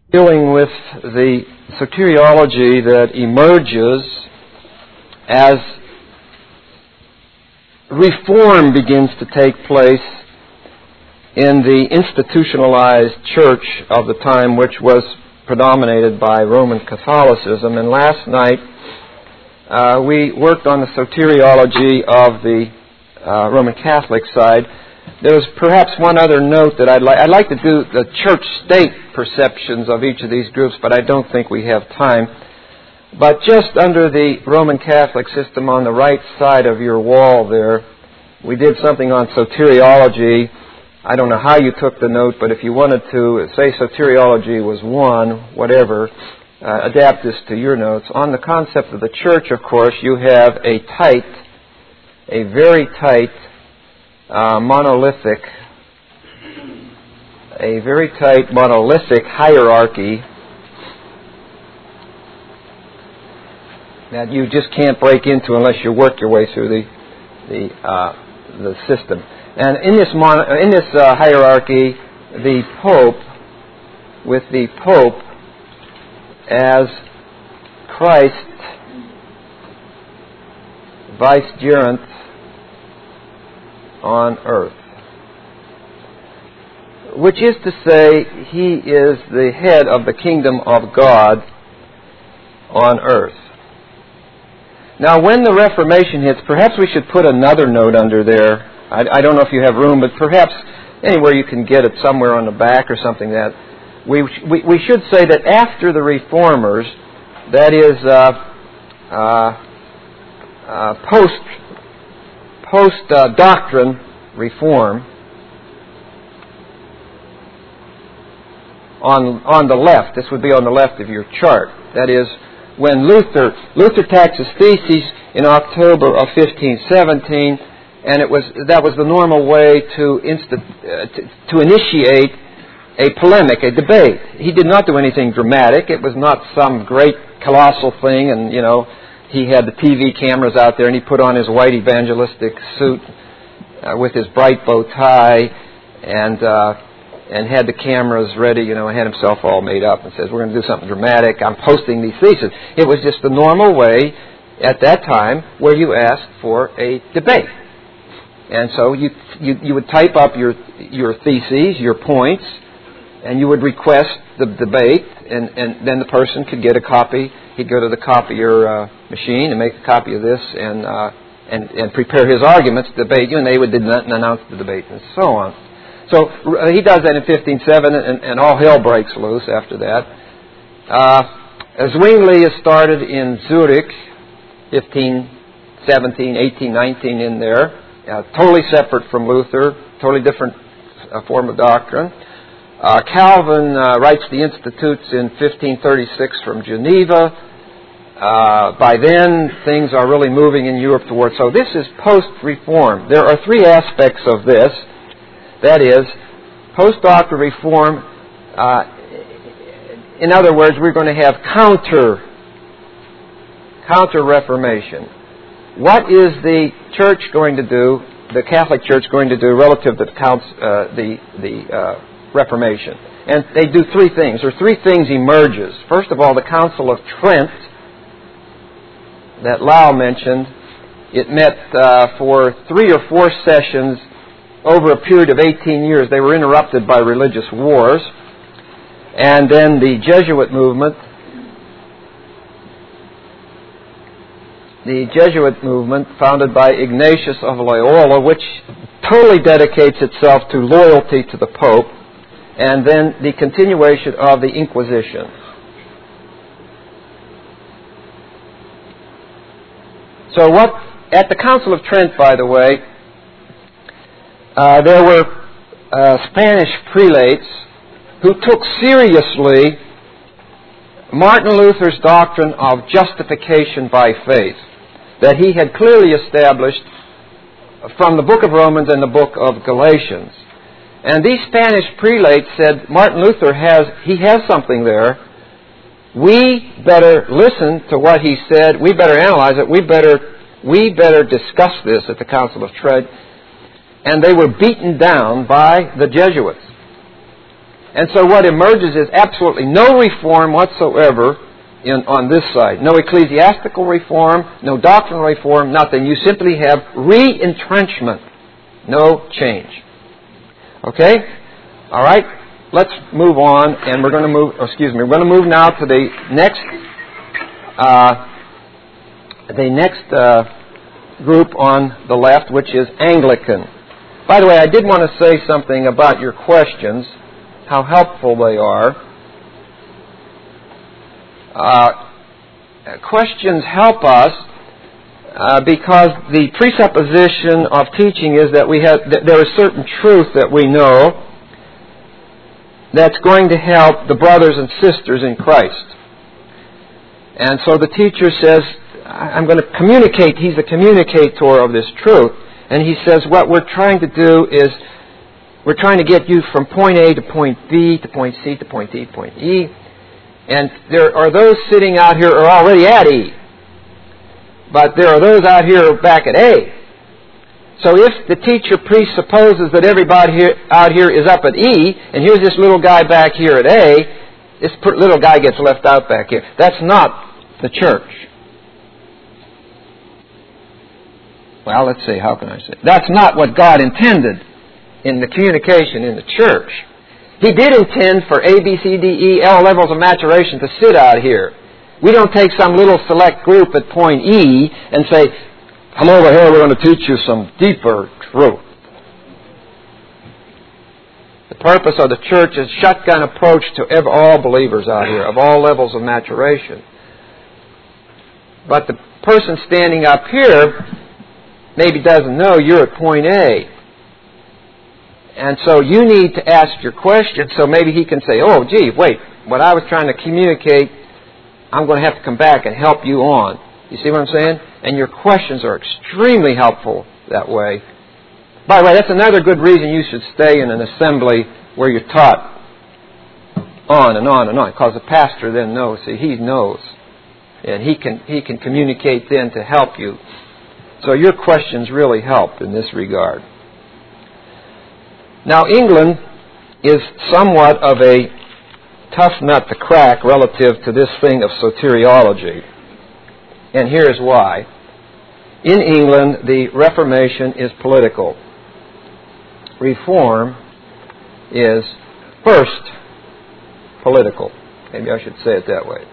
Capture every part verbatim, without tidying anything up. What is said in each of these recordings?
Dealing with the soteriology that emerges as reform begins to take place in the institutionalized church of the time, which was predominated by Roman Catholicism. And last night uh, we worked on the soteriology of the uh, Roman Catholic side. There was perhaps one other note that I'd like. I'd like to do the church-state perceptions of each of these groups, but I don't think we have time. But just under the Roman Catholic system on the right side of your wall there, we did something on soteriology. I don't know how you took the note, but if you wanted to say soteriology was one, whatever, uh, adapt this to your notes. On the concept of the church, of course, you have a tight, a very tight, Uh, monolithic, a very tight monolithic hierarchy that you just can't break into unless you work your way through the the uh, the system. And in this mon- in this uh, hierarchy, the Pope, with the Pope as Christ vicegerent on earth, which is to say, he is the head of the kingdom of God on earth. Now, when the Reformation hits, perhaps we should put another note under there. I, I don't know if you have room, but perhaps anywhere you can get it, somewhere on the back or something, that we we, we should say that after the Reformers, that is uh, uh, uh, post Post-doctrine uh, reform, on on the left, this would be on the left of your chart. That is, when Luther Luther taxed his theses in October of fifteen seventeen, and it was that was the normal way to insta- uh, to, to initiate a polemic, a debate. He did not do anything dramatic. It was not some great colossal thing, and you know. He had the T V cameras out there, and he put on his white evangelistic suit uh, with his bright bow tie, and uh, and had the cameras ready, you know, and had himself all made up, and says, "We're going to do something dramatic. I'm posting these theses." It was just the normal way at that time where you asked for a debate, and so you you, you would type up your your theses, your points, and you would request the debate, and, and then the person could get a copy. He'd go to the copier uh, machine and make a copy of this and, uh, and and prepare his arguments, debate you, and they would then announce the debate and so on. So uh, he does that in fifteen seven, and, and all hell breaks loose after that. Uh, Zwingli is started in Zurich, fifteen seventeen, eighteen nineteen in there, uh, totally separate from Luther, totally different uh, form of doctrine. Uh, Calvin uh, writes the Institutes in fifteen thirty-six from Geneva. Uh, by then, things are really moving in Europe towards. So this is post-reform. There are three aspects of this. That is, post-doctrinal reform. Uh, in other words, we're going to have counter, counter-reformation. What is the church going to do? The Catholic Church going to do relative to the counts, uh, the the uh, Reformation? And they do three things, or three things emerges. First of all, the Council of Trent that Lau mentioned. It met uh, for three or four sessions over a period of eighteen years. They were interrupted by religious wars. And then the Jesuit movement, the Jesuit movement founded by Ignatius of Loyola, which totally dedicates itself to loyalty to the Pope, and then the continuation of the Inquisition. So what, at the Council of Trent, by the way, uh, there were uh, Spanish prelates who took seriously Martin Luther's doctrine of justification by faith, that he had clearly established from the book of Romans and the book of Galatians. And these Spanish prelates said, Martin Luther has, he has something there. We better listen to what he said. We better analyze it. We better, we better discuss this at the Council of Trent. And they were beaten down by the Jesuits. And so what emerges is absolutely no reform whatsoever in, on this side. No ecclesiastical reform, no doctrinal reform, nothing. You simply have re-entrenchment. No change. Okay? All right? Let's move on, and we're going to move, oh, excuse me, we're going to move now to the next, uh, the next uh, group on the left, which is Anglican. By the way, I did want to say something about your questions, how helpful they are. Uh, questions help us uh, because the presupposition of teaching is that we have that there is certain truth that we know that's going to help the brothers and sisters in Christ. And so the teacher says, I'm going to communicate, he's a communicator of this truth. And he says, what we're trying to do is, we're trying to get you from point A to point B, to point C, to point D, to point E. And there are those sitting out here who are already at E. But there are those out here back at A. So if the teacher presupposes that everybody here, out here is up at E, and here's this little guy back here at A, this little guy gets left out back here. That's not the church. Well, let's see, how can I say? That's not what God intended in the communication in the church. He did intend for A, B, C, D, E, L levels of maturation to sit out here. We don't take some little select group at point E and say, come over here, we're going to teach you some deeper truth. The purpose of the church is shotgun approach to every, all believers out here, of all levels of maturation. But the person standing up here maybe doesn't know you're at point A. And so you need to ask your question so maybe he can say, oh, gee, wait, what I was trying to communicate, I'm going to have to come back and help you on. You see what I'm saying? And your questions are extremely helpful that way. By the way, that's another good reason you should stay in an assembly where you're taught on and on and on, because the pastor then knows. See, he knows. And he can, he can communicate then to help you. So your questions really help in this regard. Now, England is somewhat of a tough nut to crack relative to this thing of soteriology. And here's why. In England, the Reformation is political. Reform is first political. Maybe I should say it that way.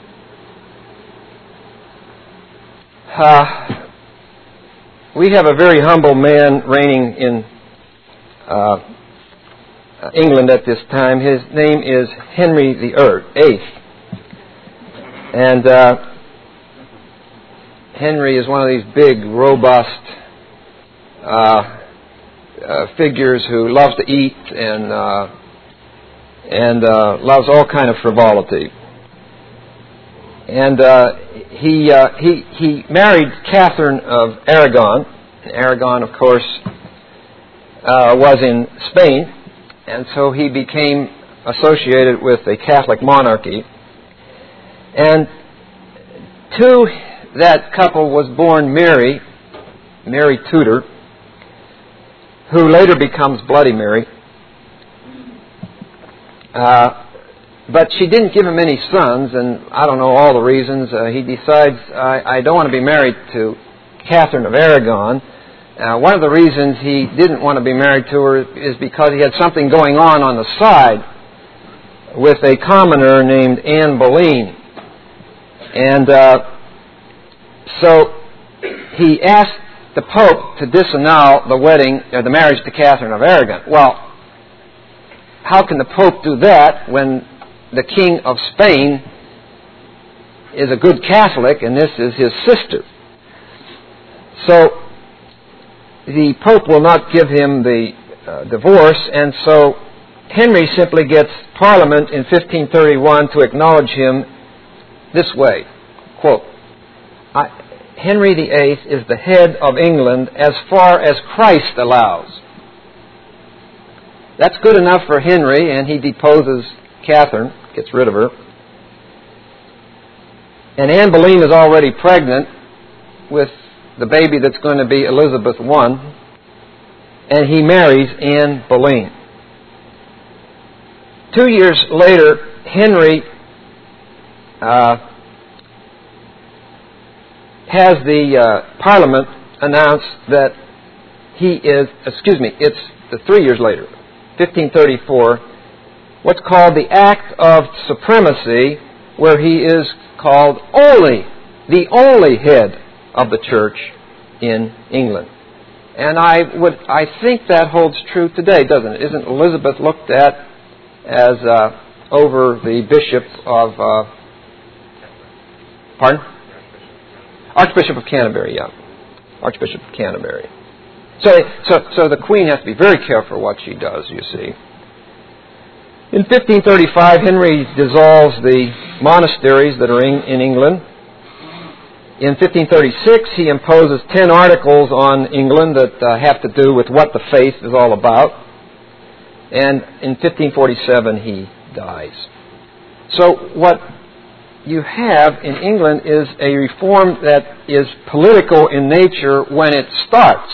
Uh, we have a very humble man reigning in uh, England at this time. His name is Henry the Eighth. And uh, Henry is one of these big, robust uh, uh, figures who loves to eat and uh, and uh, loves all kind of frivolity. And uh, he uh, he he married Catherine of Aragon. Aragon, of course, uh, was in Spain, and so he became associated with a Catholic monarchy. And to that couple was born Mary, Mary Tudor, who later becomes Bloody Mary. Uh, but she didn't give him any sons, and I don't know all the reasons. Uh, he decides, I, I don't want to be married to Catherine of Aragon. Uh, one of the reasons he didn't want to be married to her is because he had something going on on the side with a commoner named Anne Boleyn. And uh, so he asked the Pope to disannul the wedding, or the marriage to Catherine of Aragon. Well, how can the Pope do that when the King of Spain is a good Catholic and this is his sister? So the Pope will not give him the uh, divorce, and so Henry simply gets Parliament in fifteen thirty-one to acknowledge him this way, quote, I, Henry the Eighth is the head of England as far as Christ allows. That's good enough for Henry, and he deposes Catherine, gets rid of her. And Anne Boleyn is already pregnant with the baby that's going to be Elizabeth the First, and he marries Anne Boleyn. two years later, Henry uh, has the uh, Parliament announce that he is, excuse me, it's the three years later, fifteen thirty-four, what's called the Act of Supremacy, where he is called only, the only head of the church in England. And I would, I think that holds true today, doesn't it? Isn't Elizabeth looked at as uh, over the bishop of, uh, pardon? Archbishop of Canterbury, yeah. Archbishop of Canterbury. So, so, so the Queen has to be very careful what she does, you see. In fifteen thirty-five, Henry dissolves the monasteries that are in, in England. In fifteen thirty-six, he imposes ten articles on England that uh, have to do with what the faith is all about. And in fifteen forty-seven, he dies. So what you have in England is a reform that is political in nature when it starts.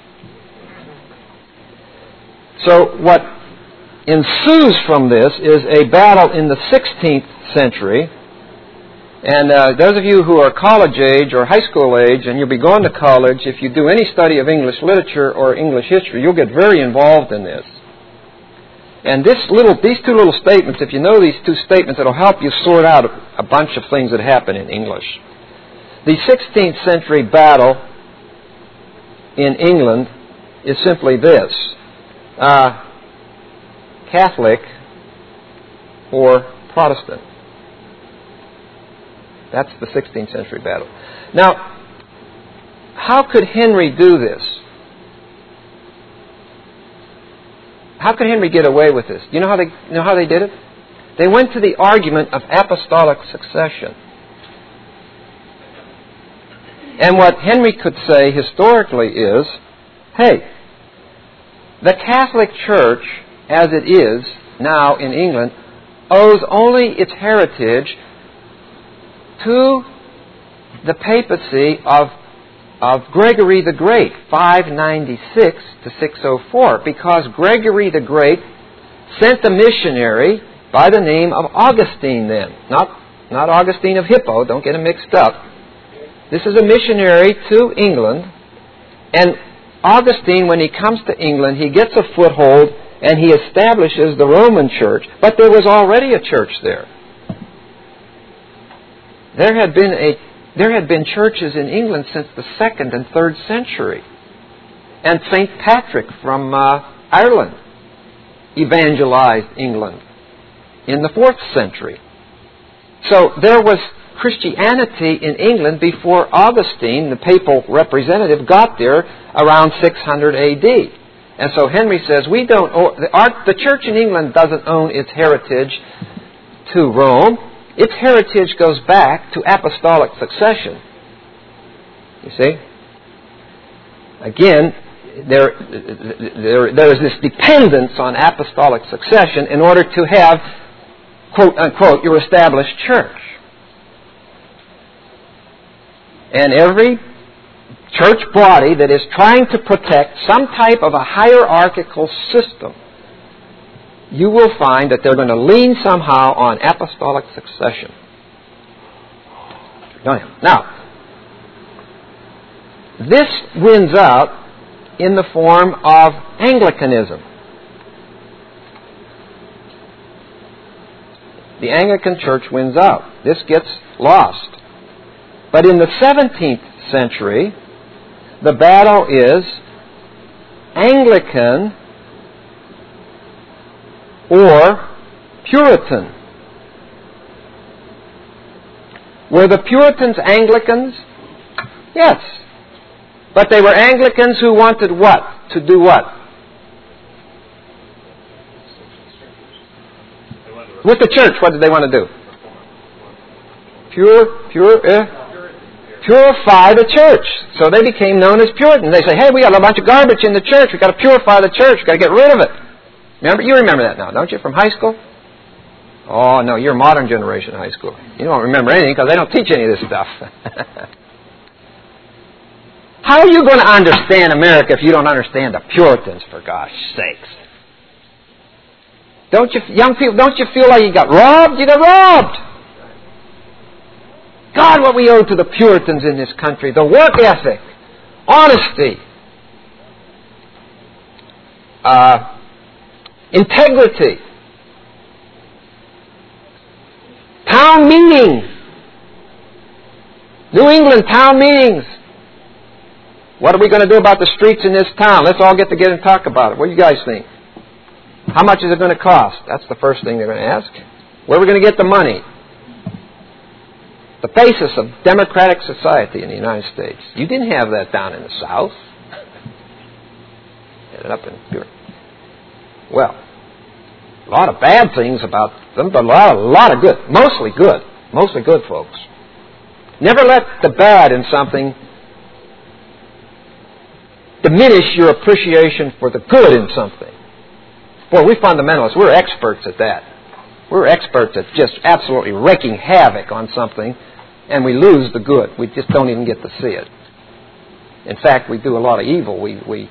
So what ensues from this is a battle in the sixteenth century. And uh, those of you who are college age or high school age, and you'll be going to college, if you do any study of English literature or English history, you'll get very involved in this. And this little, these two little statements, if you know these two statements, it'll help you sort out a bunch of things that happen in English. The sixteenth century battle in England is simply this. Uh, Catholic or Protestant. That's the sixteenth century battle. Now, how could Henry do this? How could Henry get away with this? You know how they you know how they did it? They went to the argument of apostolic succession. And what Henry could say historically is, hey, the Catholic Church, as it is now in England, owes only its heritage to the papacy of, of Gregory the Great, five ninety-six to six oh four, because Gregory the Great sent a missionary by the name of Augustine then. Not, not Augustine of Hippo, don't get him mixed up. This is a missionary to England, and Augustine, when he comes to England, he gets a foothold and he establishes the Roman Church, but there was already a church there. There had been a there had been churches in England since the second and third century. And Saint Patrick from uh, Ireland evangelized England in the fourth century. So there was Christianity in England before Augustine, the papal representative, got there around six hundred A D. And so Henry says, we don't owe, the, our, the church in England doesn't own its heritage to Rome. Its heritage goes back to apostolic succession. You see? Again, there, there, there is this dependence on apostolic succession in order to have, quote unquote, your established church. And every church body that is trying to protect some type of a hierarchical system, you will find that they're going to lean somehow on apostolic succession. Now, this wins out in the form of Anglicanism. The Anglican Church wins out. This gets lost. But in the seventeenth century, the battle is Anglican or Puritan. Were the Puritans Anglicans? Yes. But they were Anglicans who wanted what? To do what? With the church, what did they want to do? Pure, pure, eh? Purify the church. So they became known as Puritans. They say, hey, we got a bunch of garbage in the church. We've got to purify the church. We've got to get rid of it. Remember? You remember that now, don't you, from high school? Oh, no, you're modern generation high school. You don't remember anything because they don't teach any of this stuff. How are you going to understand America if you don't understand the Puritans, for gosh sakes? Don't you, young people, don't you feel like you got robbed? You got robbed. God, what we owe to the Puritans in this country. The work ethic. Honesty. Uh, integrity. Town meetings. New England town meetings. What are we going to do about the streets in this town? Let's all get together and talk about it. What do you guys think? How much is it going to cost? That's the first thing they're going to ask. Where are we going to get the money? The basis of democratic society in the United States. You didn't have that down in the South. You had it up in Europe. Well, a lot of bad things about them, but a lot, a lot of good. Mostly good. Mostly good, folks. Never let the bad in something diminish your appreciation for the good in something. Boy, we fundamentalists, we're experts at that. We're experts at just absolutely wreaking havoc on something, and we lose the good. We just don't even get to see it. In fact, we do a lot of evil. We we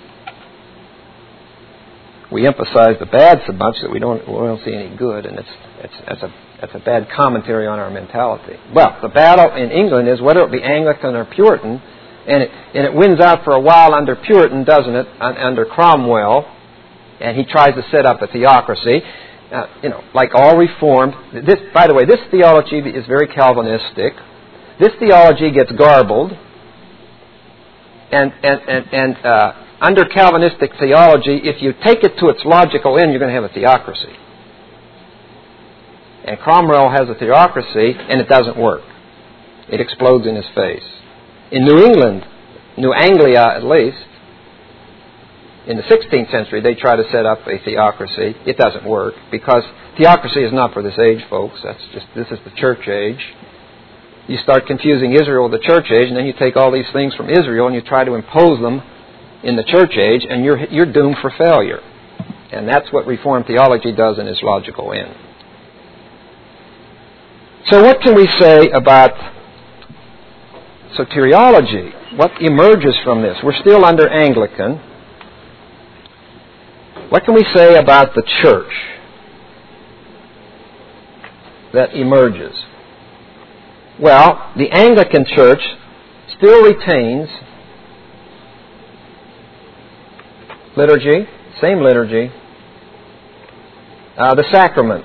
we emphasize the bad so much that we don't we don't see any good, and it's it's that's a that's a bad commentary on our mentality. Well, the battle in England is whether it be Anglican or Puritan, and it and it wins out for a while under Puritan, doesn't it? Under Cromwell, and he tries to set up a theocracy. Uh, you know, like all Reformed, this, by the way, this theology is very Calvinistic. This theology gets garbled, and and and, and uh, under Calvinistic theology, if you take it to its logical end, you're going to have a theocracy. And Cromwell has a theocracy, and it doesn't work. It explodes in his face. In New England, New Anglia at least, in the sixteenth century, they try to set up a theocracy. It doesn't work because theocracy is not for this age, folks. That's just this is the church age. You start confusing Israel with the church age, and then you take all these things from Israel and you try to impose them in the church age, and you're you're doomed for failure. And that's what Reformed theology does in its logical end. So, what can we say about soteriology? What emerges from this? We're still under Anglican. What can we say about the church that emerges? Well, the Anglican Church still retains liturgy, same liturgy, uh, the sacraments,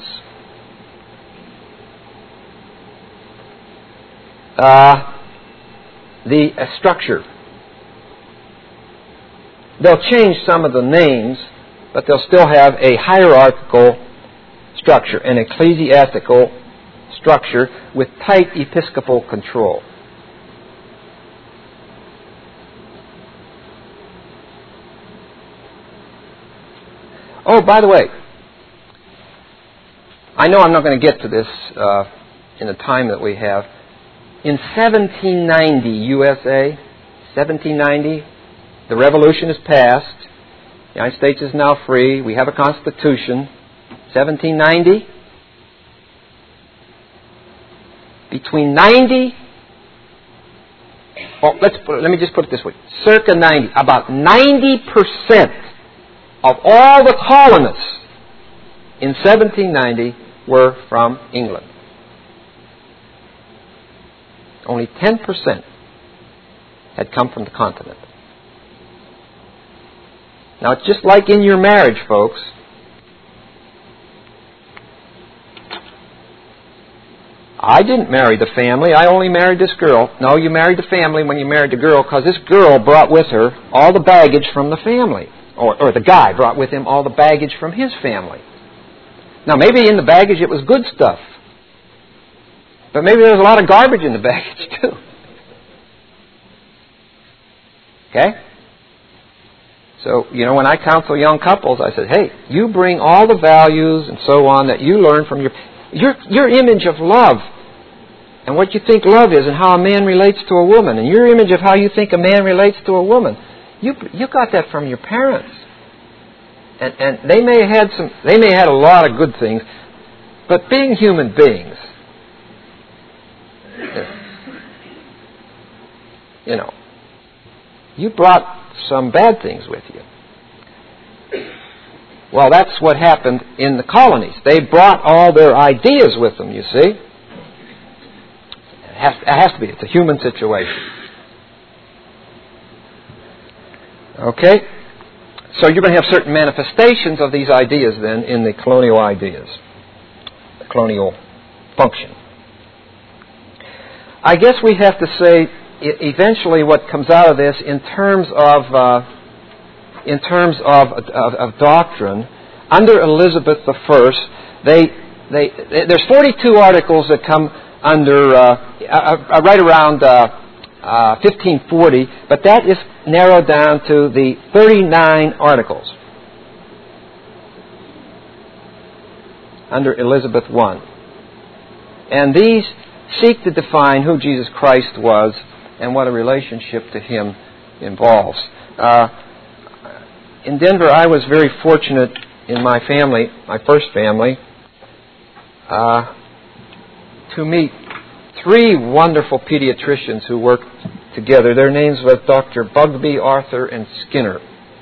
uh, the uh, structure. They'll change some of the names, but they'll still have a hierarchical structure, an ecclesiastical structure with tight episcopal control. Oh, by the way, I know I'm not going to get to this uh, in the time that we have. In seventeen ninety U S A, seventeen ninety, the revolution is passed. The United States is now free. We have a constitution. seventeen ninety. Between ninety, oh, let's put, let me just put it this way. Circa ninety, about ninety percent of all the colonists in seventeen ninety were from England. Only ten percent had come from the continent. Now, it's just like in your marriage, folks. I didn't marry the family. I only married this girl. No, you married the family when you married the girl because this girl brought with her all the baggage from the family. Or, or the guy brought with him all the baggage from his family. Now, maybe in the baggage it was good stuff. But maybe there was a lot of garbage in the baggage, too. Okay? So, you know, when I counsel young couples, I said, hey, you bring all the values and so on that you learn from your your your image of love and what you think love is and how a man relates to a woman and your image of how you think a man relates to a woman. You you got that from your parents. And and they may have had some they may have had a lot of good things, but being human beings, you know, you brought some bad things with you. Well, that's what happened in the colonies. They brought all their ideas with them, you see. It has, it has to be. It's a human situation. Okay? So you're going to have certain manifestations of these ideas then in the colonial ideas, the colonial function. I guess we have to say eventually what comes out of this in terms of uh, in terms of, of, of doctrine. Under Elizabeth the First, they they there's forty-two articles that come under uh, uh, right around uh, uh, fifteen forty, but that is narrowed down to the thirty-nine articles under Elizabeth the First. And these seek to define who Jesus Christ was and what a relationship to Him involves. Uh, in Denver, I was very fortunate in my family, my first family, uh, to meet three wonderful pediatricians who worked together. Their names were Doctor Bugbee, Arthur, and Skinner.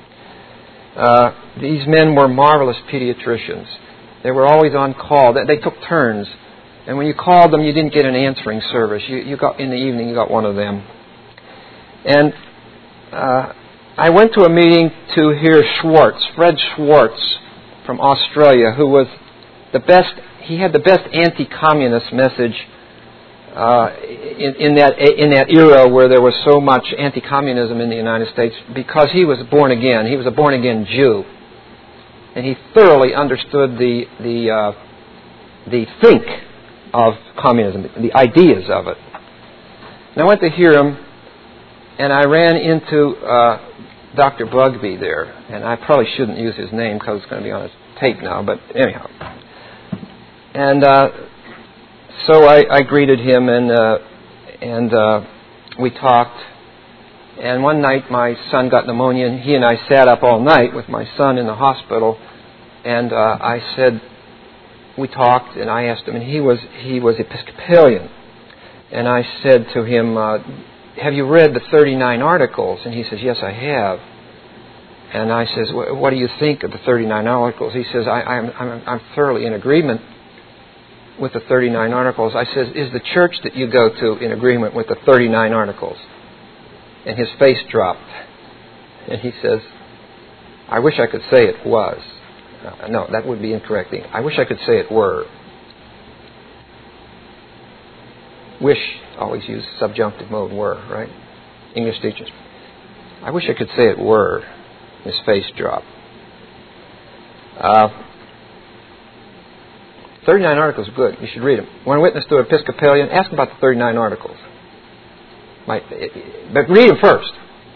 Uh, these men were marvelous pediatricians. They were always on call. They, they took turns. And when you called them, you didn't get an answering service. You, you got in the evening, you got one of them. And uh, I went to a meeting to hear Schwartz, Fred Schwartz from Australia, who was the best. He had the best anti-communist message uh, in, in that in that era where there was so much anti-communism in the United States, because he was born again. He was a born again Jew, and he thoroughly understood the the uh, the think of communism, the ideas of it. And I went to hear him, and I ran into uh, Doctor Bugbee there, and I probably shouldn't use his name because it's going to be on a tape now, but anyhow. And uh, so I, I greeted him, and uh, and uh, we talked. And one night my son got pneumonia, and he and I sat up all night with my son in the hospital, and uh, I said, we talked, and I asked him, and he was he was Episcopalian. And I said to him, uh, have you read the thirty-nine articles? And he says, yes, I have. And I says, what do you think of the thirty-nine articles? He says, I, I'm, I'm, I'm thoroughly in agreement with the thirty-nine articles. I says, is the church that you go to in agreement with the thirty-nine articles? And his face dropped. And he says, I wish I could say it was. Uh, no, that would be incorrect. I wish I could say it were. Wish, always use subjunctive mode, were, right? English teachers. I wish I could say it were. His face dropped. Uh, thirty-nine articles are good. You should read them. Want to witness to an Episcopalian? Ask him about the thirty-nine articles. Might, but read them first.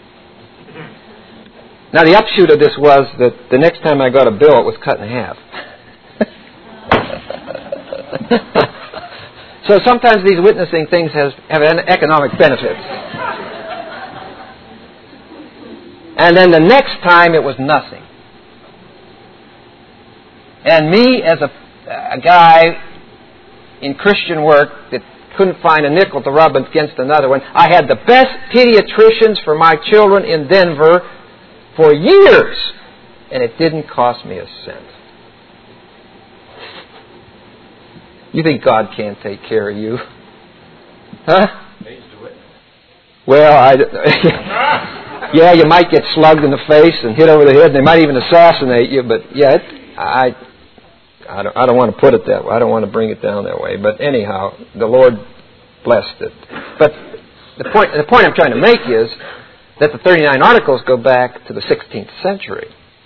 Now, the upshoot of this was that the next time I got a bill, it was cut in half. So sometimes these witnessing things has, have an economic benefits. And then the next time, it was nothing. And me, as a, a guy in Christian work that couldn't find a nickel to rub against another one, I had the best pediatricians for my children in Denver for years, and it didn't cost me a cent. You think God can't take care of you? Huh? Well, I, yeah, you might get slugged in the face and hit over the head, and they might even assassinate you, but yeah, it, I, I don't, I don't want to put it that way. I don't want to bring it down that way. But anyhow, the Lord blessed it. But the point, the point I'm trying to make is that the thirty-nine articles go back to the sixteenth century.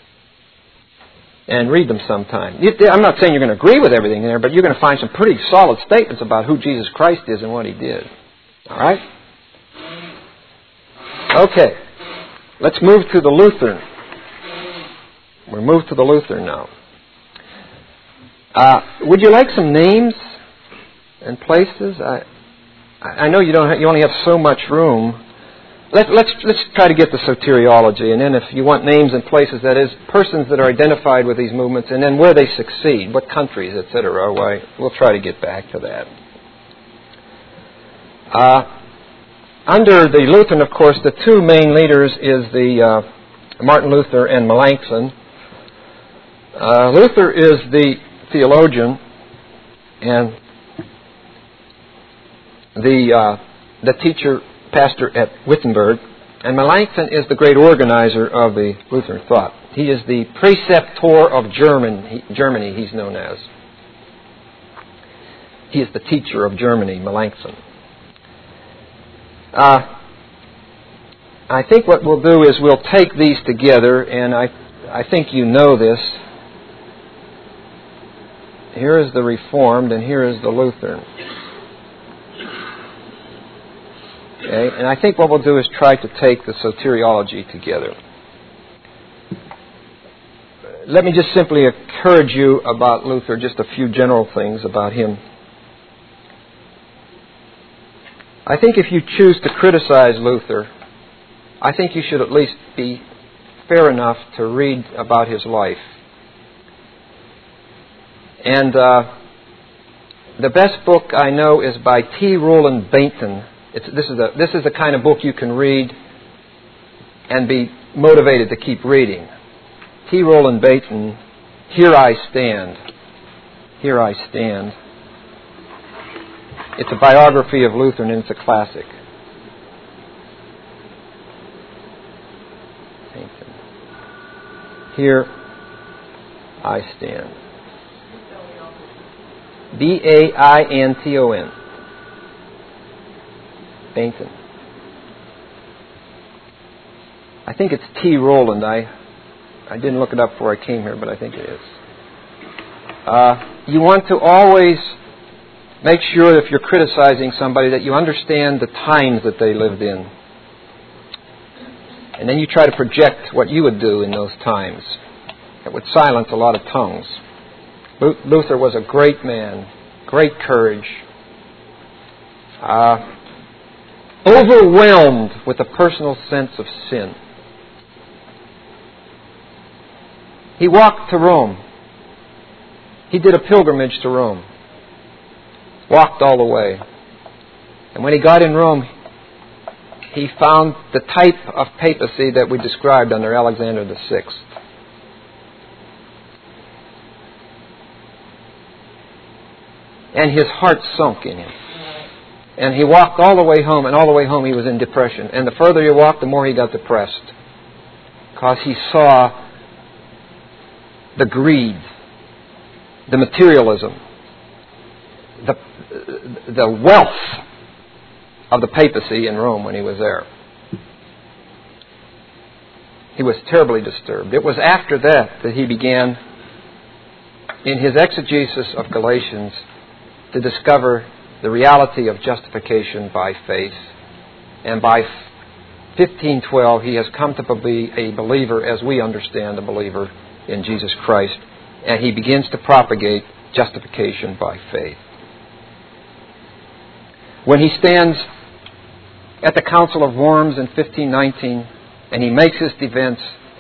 And read them sometime. I'm not saying you're going to agree with everything there, but you're going to find some pretty solid statements about who Jesus Christ is and what He did. All right? Okay. Let's move to the Lutheran. We'll move to the Lutheran now. Uh, would you like some names and places? I I know you don't. Have, you only have so much room. Let, let's let's try to get the soteriology, and then if you want names and places, that is, persons that are identified with these movements, and then where they succeed, what countries, et cetera. Why, we'll try to get back to that. Uh, under the Lutheran, of course, the two main leaders is the uh, Martin Luther and Melanchthon. Uh, Luther is the theologian and the uh, the teacher, pastor at Wittenberg, and Melanchthon is the great organizer of the Lutheran thought. He is the preceptor of German, Germany, he's known as. He is the teacher of Germany, Melanchthon. Uh, I think what we'll do is we'll take these together, and I, I think you know this. Here is the Reformed, and here is the Lutheran. Okay? And I think what we'll do is try to take the soteriology together. Let me just simply encourage you about Luther, just a few general things about him. I think if you choose to criticize Luther, I think you should at least be fair enough to read about his life. And uh, the best book I know is by T. Roland Bainton. It's, this is a this is the kind of book you can read and be motivated to keep reading. T. Roland Bainton, Here I Stand. Here I Stand. It's a biography of Luther, and it's a classic. Here I Stand. B A I N T O N. Bainton. I think it's T. Roland. I I didn't look it up before I came here, but I think it is. Uh, you want to always make sure if you're criticizing somebody that you understand the times that they lived in. And then you try to project what you would do in those times. It would silence a lot of tongues. Luther was a great man, great courage, uh, overwhelmed with a personal sense of sin. He walked to Rome. He did a pilgrimage to Rome. Walked all the way. And when he got in Rome, he found the type of papacy that we described under Alexander the Sixth. And his heart sunk in him. And he walked all the way home, and all the way home he was in depression. And the further he walked, the more he got depressed. Because he saw the greed, the materialism, the, the wealth of the papacy in Rome when he was there. He was terribly disturbed. It was after that that he began, in his exegesis of Galatians, to discover the reality of justification by faith. And by fifteen twelve, he has come to be a believer as we understand a believer in Jesus Christ. And he begins to propagate justification by faith. When he stands at the Council of Worms in fifteen nineteen and he makes his defense,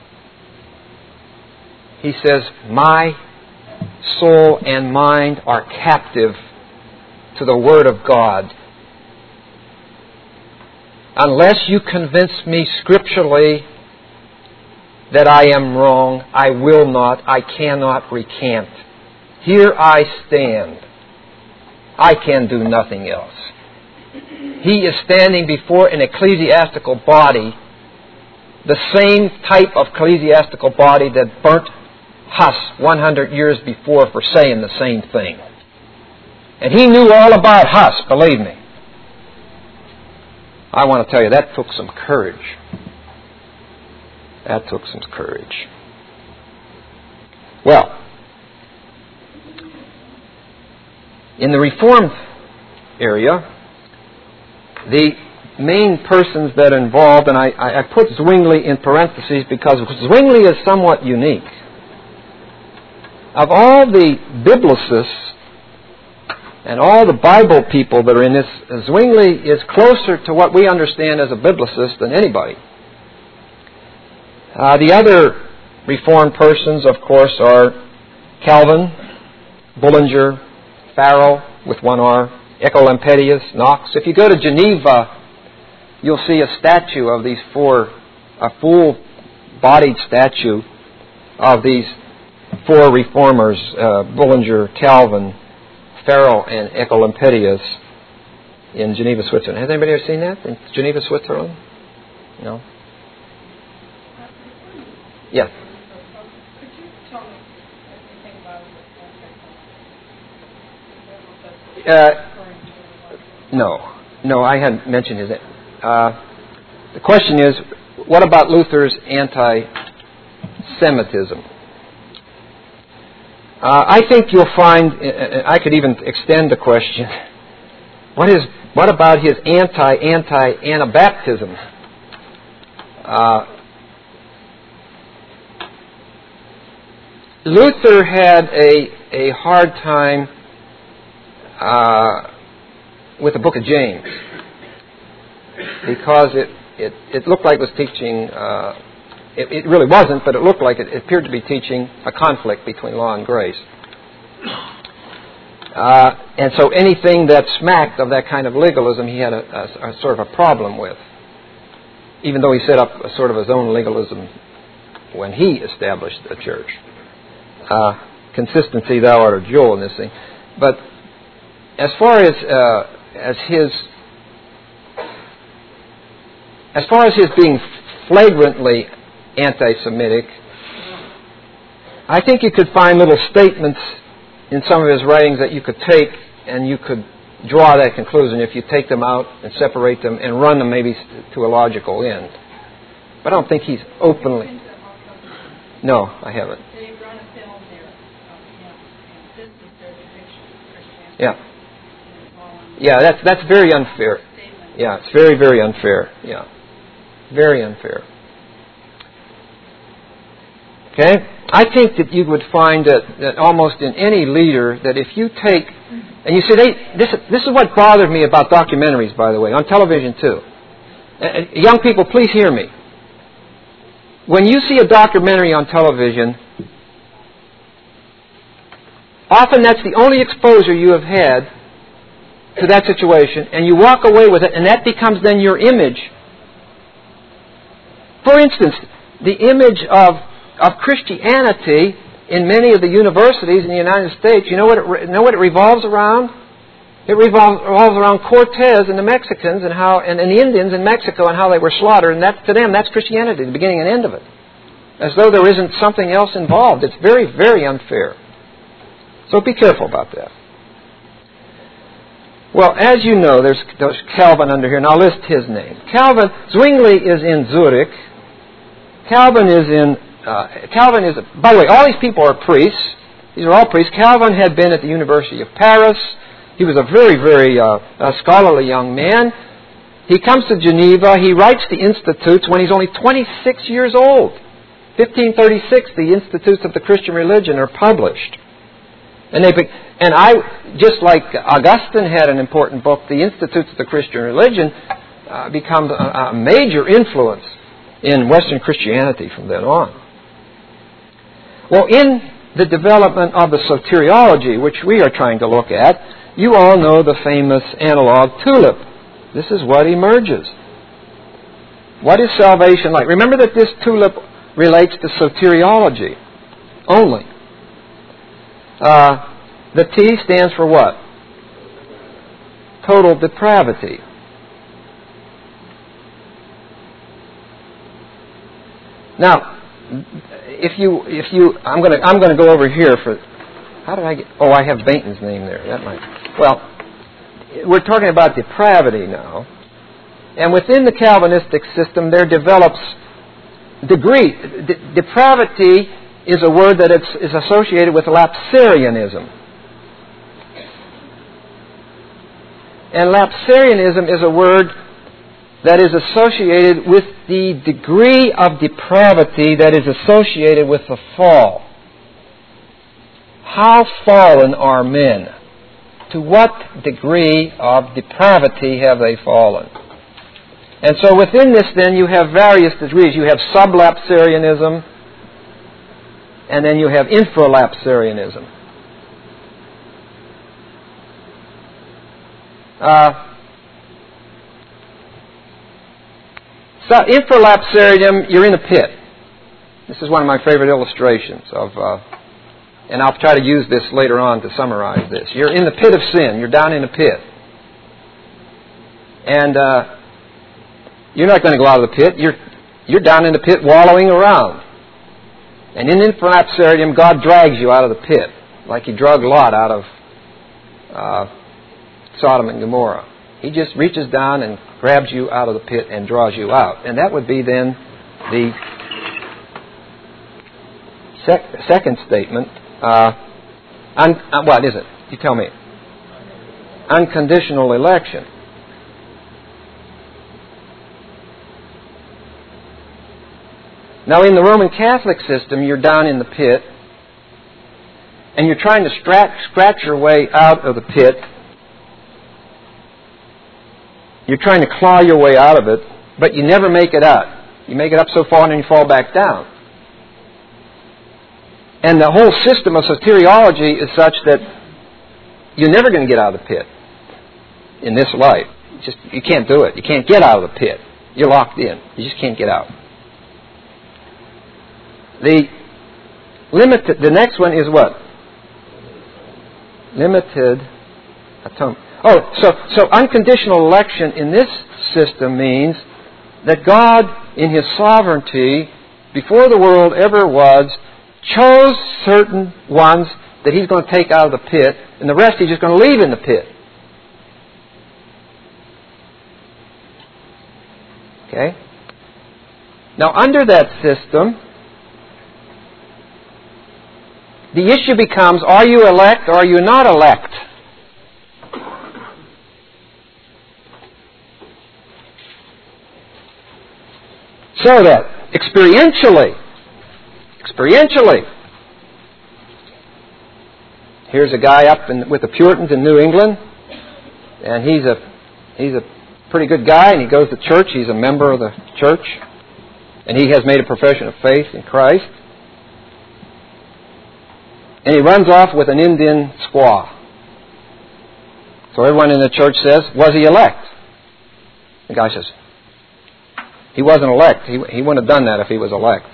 he says, "My soul and mind are captive to the Word of God. Unless you convince me scripturally that I am wrong, I will not, I cannot recant. Here I stand. I can do nothing else." He is standing before an ecclesiastical body, the same type of ecclesiastical body that burnt Huss one hundred years before for saying the same thing. And he knew all about Huss, believe me. I want to tell you, that took some courage. That took some courage. Well, in the Reformed area, the main persons that are involved, and I, I put Zwingli in parentheses because Zwingli is somewhat unique. Of all the biblicists and all the Bible people that are in this, Zwingli is closer to what we understand as a biblicist than anybody. Uh, the other Reformed persons, of course, are Calvin, Bullinger, Farel with one R, Ecolampadius, Knox. If you go to Geneva, you'll see a statue of these four, a full-bodied statue of these four reformers, uh, Bullinger, Calvin, Farel, and Oecolampadius in Geneva, Switzerland. Has anybody ever seen that in Geneva, Switzerland? No? Yes. Could you tell me anything about it? Uh, no. No, I hadn't mentioned his. Uh, the question is, what about Luther's anti-Semitism? Uh, I think you'll find, I could even extend the question, what is, what about his anti-anti-Anabaptism? Uh, Luther had a, a hard time uh, with the book of James because it, it, it looked like it was teaching, uh, it, it really wasn't, but it looked like it, it appeared to be teaching a conflict between law and grace. Uh, and so anything that smacked of that kind of legalism, he had a, a, a sort of a problem with, even though he set up a sort of his own legalism when he established the church. Uh, consistency, thou art a jewel in this thing. But as far as uh, as his as far as his being flagrantly anti-Semitic, I think you could find little statements in some of his writings that you could take and you could draw that conclusion if you take them out and separate them and run them maybe to a logical end. But I don't think he's openly. No, I haven't. Yeah. Yeah, that's that's very unfair. Yeah, it's very, very unfair. Yeah. Very unfair. Okay? I think that you would find that, that almost in any leader, that if you take, and you see, they, this, this is what bothered me about documentaries, by the way, on television too. Uh, young people, please hear me. When you see a documentary on television, often that's the only exposure you have had to that situation, and you walk away with it, and that becomes then your image. For instance, the image of, of Christianity in many of the universities in the United States, you know what it, you know what it revolves around? It revolves, revolves around Cortez and the Mexicans and how and, and the Indians in Mexico and how they were slaughtered, and that's, to them, that's Christianity, the beginning and end of it. As though there isn't something else involved. It's very, very unfair. So be careful about that. Well, as you know, there's, there's Calvin under here, and I'll list his name. Calvin, Zwingli is in Zurich. Calvin is in, uh, Calvin is, by the way, all these people are priests. These are all priests. Calvin had been at the University of Paris. He was a very, very uh, uh, scholarly young man. He comes to Geneva. He writes the Institutes when he's only twenty-six years old. fifteen thirty-six, the Institutes of the Christian Religion are published. And they, and I, just like Augustine had an important book, the Institutes of the Christian Religion uh, becomes a, a major influence in Western Christianity from then on. Well, in the development of the soteriology, which we are trying to look at, you all know the famous analog tulip. This is what emerges. What is salvation like? Remember that this tulip relates to soteriology only. Uh, the T stands for what? Total depravity. Now, if you, if you, I'm going to, I'm going to go over here for. How did I get? Oh, I have Bainton's name there. That might. Well, we're talking about depravity now, and within the Calvinistic system, there develops degree. De- depravity is a word that it's, is associated with Lapsarianism. And Lapsarianism is a word that is associated with the degree of depravity that is associated with the fall. How fallen are men? To what degree of depravity have they fallen? And so within this then you have various degrees. You have sublapsarianism, and then you have infralapsarianism. Uh, so infralapsarianism, you're in a pit. This is one of my favorite illustrations of uh, And I'll try to use this later on to summarize this. You're in the pit of sin. You're down in a pit. And uh, you're not going to go out of the pit. You're, you're down in the pit wallowing around. And in Infrapsarium, God drags you out of the pit, like He drug Lot out of uh, Sodom and Gomorrah. He just reaches down and grabs you out of the pit and draws you out. And that would be then the sec- second statement. Uh, un- uh, what is it? You tell me. Unconditional election. Now, in the Roman Catholic system, you're down in the pit, and you're trying to scratch, scratch your way out of the pit. You're trying to claw your way out of it, but you never make it out. You make it up so far, and then you fall back down. And the whole system of soteriology is such that you're never going to get out of the pit in this life. It's just, you can't do it. You can't get out of the pit. You're locked in. You just can't get out. The limited. The next one is what? Limited atonement. Oh, so so unconditional election in this system means that God, in His sovereignty, before the world ever was, chose certain ones that He's going to take out of the pit, and the rest He's just going to leave in the pit. Okay? Now, under that system, the issue becomes, are you elect or are you not elect? So that, experientially, experientially, here's a guy up in, with the Puritans in New England, and he's a he's a pretty good guy, and he goes to church. He's a member of the church, and he has made a profession of faith in Christ. And he runs off with an Indian squaw. So everyone in the church says, was he elect? The guy says, he wasn't elect. He, he wouldn't have done that if he was elect.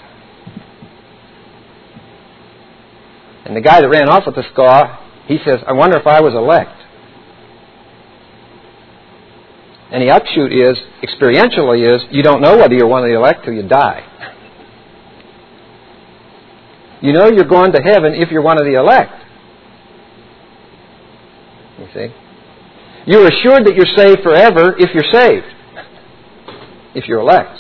And the guy that ran off with the squaw, he says, I wonder if I was elect. And the upshoot is, experientially is, you don't know whether you're one of the elect till you die. You know you're going to heaven if you're one of the elect. You see? You're assured that you're saved forever if you're saved. If you're elect.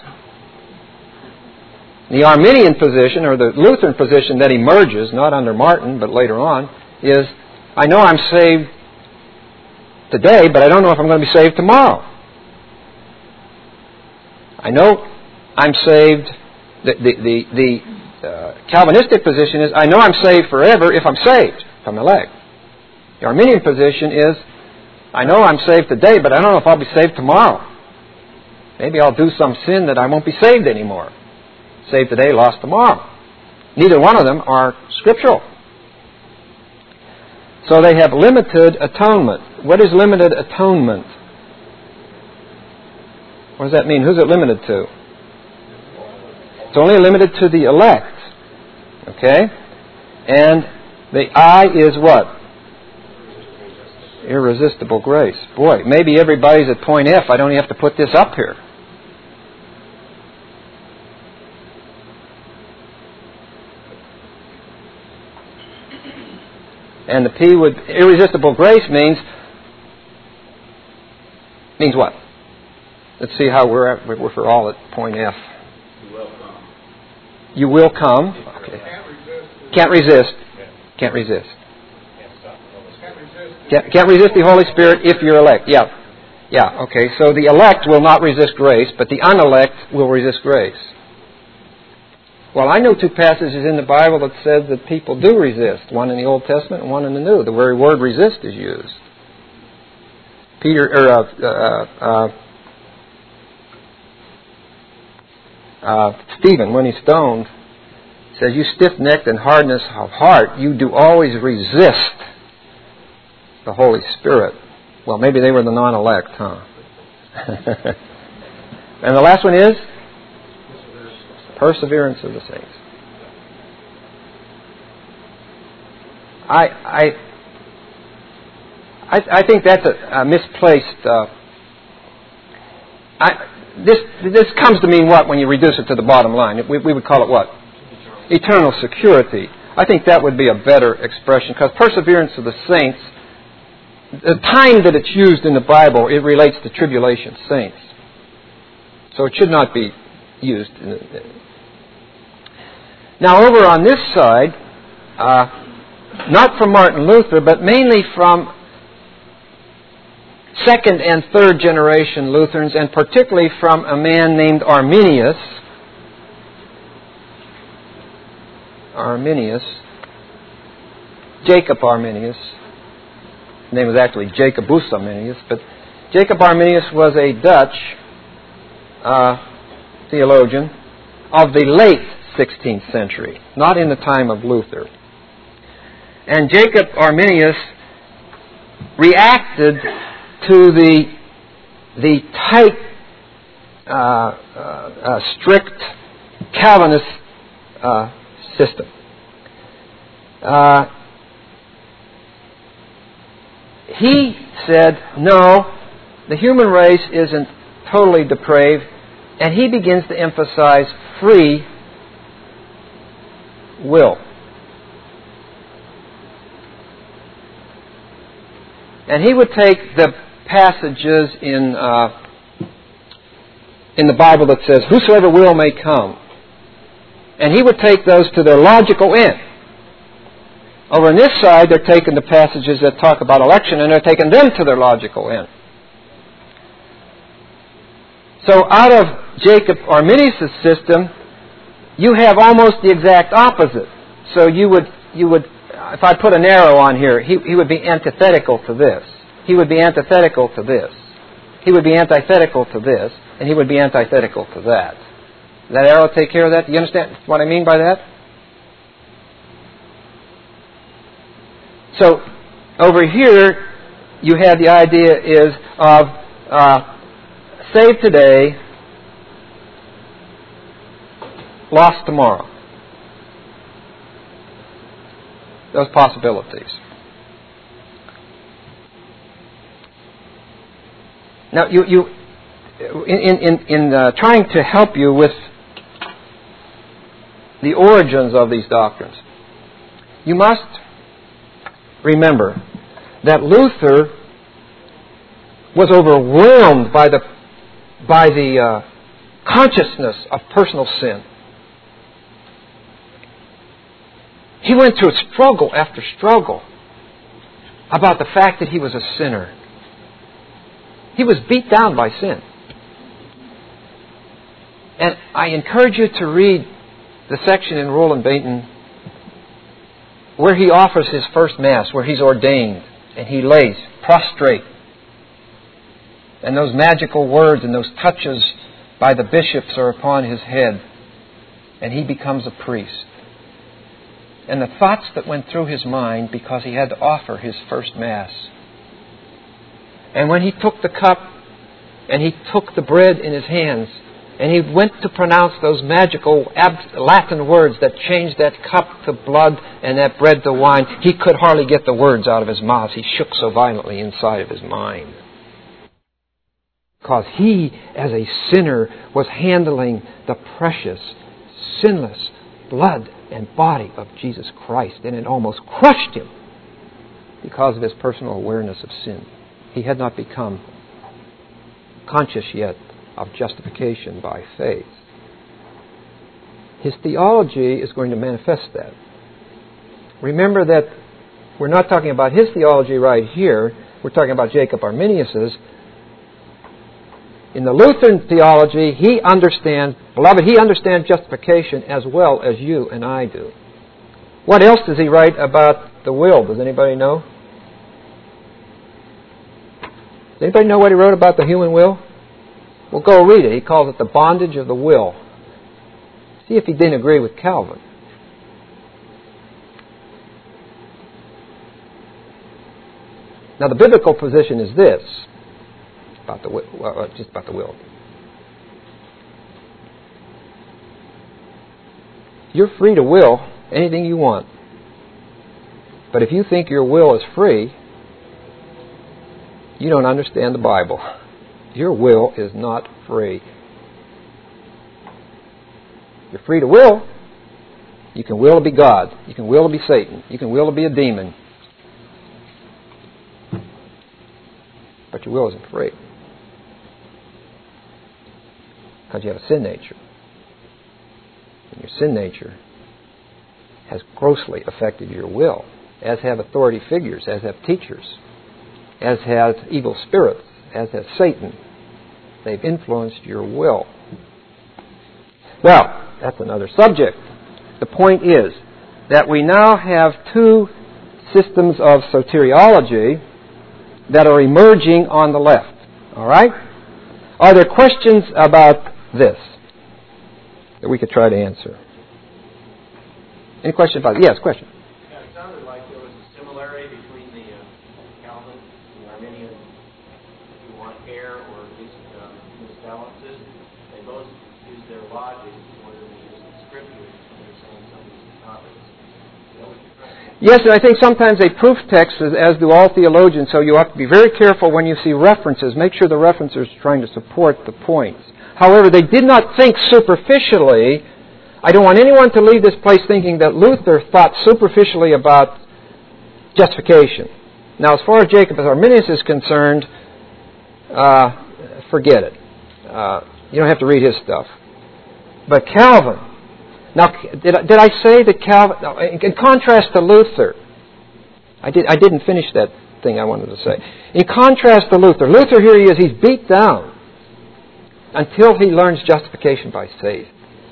The Arminian position, or the Lutheran position that emerges, not under Martin, but later on, is, I know I'm saved today, but I don't know if I'm going to be saved tomorrow. I know I'm saved, the, the, the, the Uh, Calvinistic position is, I know I'm saved forever if I'm saved, if I'm elect. The Arminian position is, I know I'm saved today, but I don't know if I'll be saved tomorrow. Maybe I'll do some sin that I won't be saved anymore. Saved today, lost tomorrow. Neither one of them are scriptural. So they have limited atonement. What is limited atonement? What does that mean? Who's it limited to? It's only limited to the elect. Okay? And the I is what? Irresistible grace. Boy, maybe everybody's at point F. I don't even have to put this up here. And the P would, irresistible grace means, means what? Let's see how we're at, we're for all at point F. You will come. Okay. Can't resist. Can't resist. Can't, can't resist the Holy Spirit if you're elect. Yeah. Yeah, okay. So the elect will not resist grace, but the unelect will resist grace. Well, I know two passages in the Bible that says that people do resist. One in the Old Testament and one in the New. The very word resist is used. Peter, or uh, uh, uh, Uh, Stephen, when he's stoned, says, you stiff-necked and hardness of heart, you do always resist the Holy Spirit. Well, maybe they were the non-elect, huh? And the last one is? Perseverance of the saints. I, I, I, I think that's a, a misplaced. Uh, I, this this comes to mean what when you reduce it to the bottom line? We, we would call it what? Eternal security. I think that would be a better expression, because perseverance of the saints, the time that it's used in the Bible, it relates to tribulation saints. So it should not be used. In the, now over on this side, uh, not from Martin Luther, but mainly from second and third generation Lutherans, and particularly from a man named Arminius. Arminius, Jacob Arminius. His name was actually Jacobus Arminius, but Jacob Arminius was a Dutch uh, theologian of the late sixteenth century, not in the time of Luther. And Jacob Arminius reacted to the the tight, uh, uh, uh, strict Calvinist uh, system. Uh, he said, no, the human race isn't totally depraved, and he begins to emphasize free will. And he would take the passages in uh, in the Bible that says, whosoever will may come. And he would take those to their logical end. Over on this side, they're taking the passages that talk about election, and they're taking them to their logical end. So out of Jacob Arminius' system, you have almost the exact opposite. So you would, you would, if I put an arrow on here, he, he would be antithetical to this. He would be antithetical to this. He would be antithetical to this, and he would be antithetical to that. Does that arrow take care of that? Do you understand what I mean by that? So, over here, you have the idea is of uh, save today, lost tomorrow. Those possibilities. Now, you, you in in in uh, trying to help you with the origins of these doctrines, you must remember that Luther was overwhelmed by the by the uh, consciousness of personal sin. He went through struggle after struggle about the fact that he was a sinner. He was beat down by sin. And I encourage you to read the section in Roland Bainton where he offers his first Mass, where he's ordained, and he lays prostrate. And those magical words and those touches by the bishops are upon his head, and he becomes a priest. And the thoughts that went through his mind because he had to offer his first Mass. And when he took the cup and he took the bread in his hands and he went to pronounce those magical Latin words that changed that cup to blood and that bread to wine, he could hardly get the words out of his mouth. He shook so violently inside of his mind. Because he, as a sinner, was handling the precious, sinless blood and body of Jesus Christ, and it almost crushed him because of his personal awareness of sin. He had not become conscious yet of justification by faith. His theology is going to manifest that. Remember that we're not talking about his theology right here. We're talking about Jacob Arminius's. In the Lutheran theology, he understands, beloved, he understands justification as well as you and I do. What else does he write about the will? Does anybody know? Does anybody know what he wrote about the human will? Well, go read it. He calls it the bondage of the will. See if he didn't agree with Calvin. Now, the biblical position is this about the will, well, just about the will. You're free to will anything you want. But if you think your will is free, you don't understand the Bible. Your will is not free. You're free to will. You can will to be God. You can will to be Satan. You can will to be a demon. But your will isn't free. Because you have a sin nature. And your sin nature has grossly affected your will, as have authority figures, as have teachers, as have evil spirits, as has Satan. They've influenced your will. Well, that's another subject. The point is that we now have two systems of soteriology that are emerging on the left. All right? Are there questions about this that we could try to answer? Any questions about it? Yes, question. Yeah, it sounded like there was a similarity between the uh, Calvin and the Arminian, if you want, error or at least uh, misbalances. They both use their logic more than they use the scriptures when they're saying some of these topics. Is that what you're trying to say? Yes, and I think sometimes they proof text, as, as do all theologians, so you have to be very careful when you see references. Make sure the references are trying to support the points. However, they did not think superficially. I don't want anyone to leave this place thinking that Luther thought superficially about justification. Now, as far as Jacob Arminius is concerned, uh, forget it. Uh, you don't have to read his stuff. But Calvin, now, did I, did I say that Calvin, no, in contrast to Luther, I, did, I didn't finish that thing I wanted to say. In contrast to Luther, Luther, here he is, he's beat down until he learns justification by faith.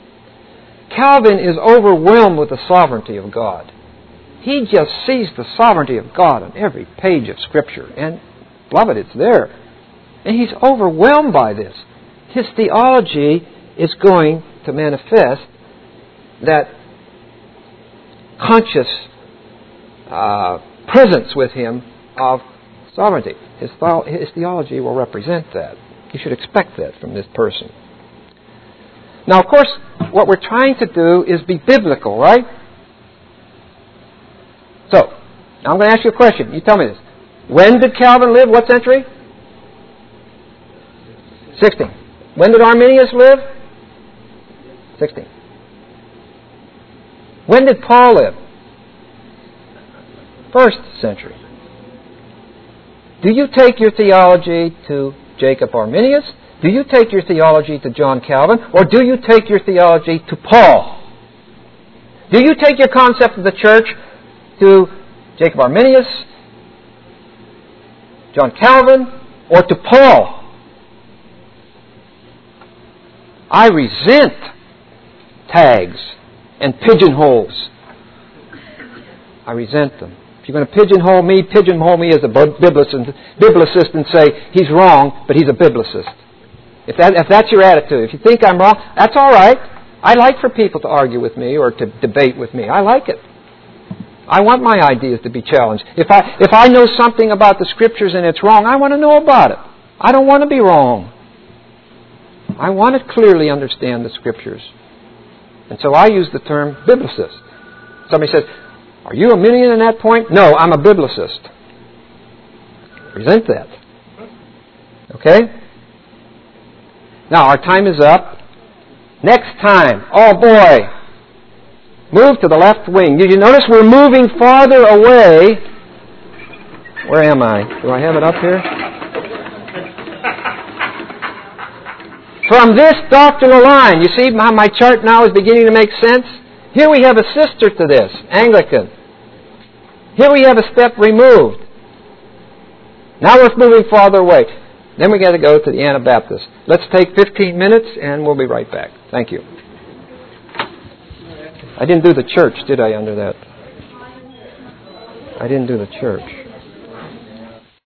Calvin is overwhelmed with the sovereignty of God. He just sees the sovereignty of God on every page of Scripture. And, beloved, it's there. And he's overwhelmed by this. His theology is going to manifest that conscious uh, presence with him of sovereignty. His, th- his theology will represent that. You should expect that from this person. Now, of course, what we're trying to do is be biblical, right? So, now I'm going to ask you a question. You tell me this. When did Calvin live? What century? sixteen. When did Arminius live? sixteen. When did Paul live? First century. Do you take your theology to Jacob Arminius? Do you take your theology to John Calvin? Or do you take your theology to Paul? Do you take your concept of the church to Jacob Arminius, John Calvin, or to Paul? I resent tags and pigeonholes. I resent them. If you're going to pigeonhole me, pigeonhole me as a biblicist, biblicist and say he's wrong, but he's a biblicist. If that if that's your attitude, if you think I'm wrong, that's all right. I like for people to argue with me or to debate with me. I like it. I want my ideas to be challenged. If I if I know something about the Scriptures and it's wrong, I want to know about it. I don't want to be wrong. I want to clearly understand the Scriptures. And so I use the term biblicist. Somebody says, are you Arminian in that point? No, I'm a biblicist. Resent that. Okay? Now, our time is up. Next time, oh boy, move to the left wing. Did you notice we're moving farther away? Where am I? Do I have it up here? From this doctrinal line. You see how my chart now is beginning to make sense? Here we have a sister to this, Anglican. Here we have a step removed. Now we're moving farther away. Then we got to go to the Anabaptists. Let's take fifteen minutes and we'll be right back. Thank you. I didn't do the church, did I, under that? I didn't do the church.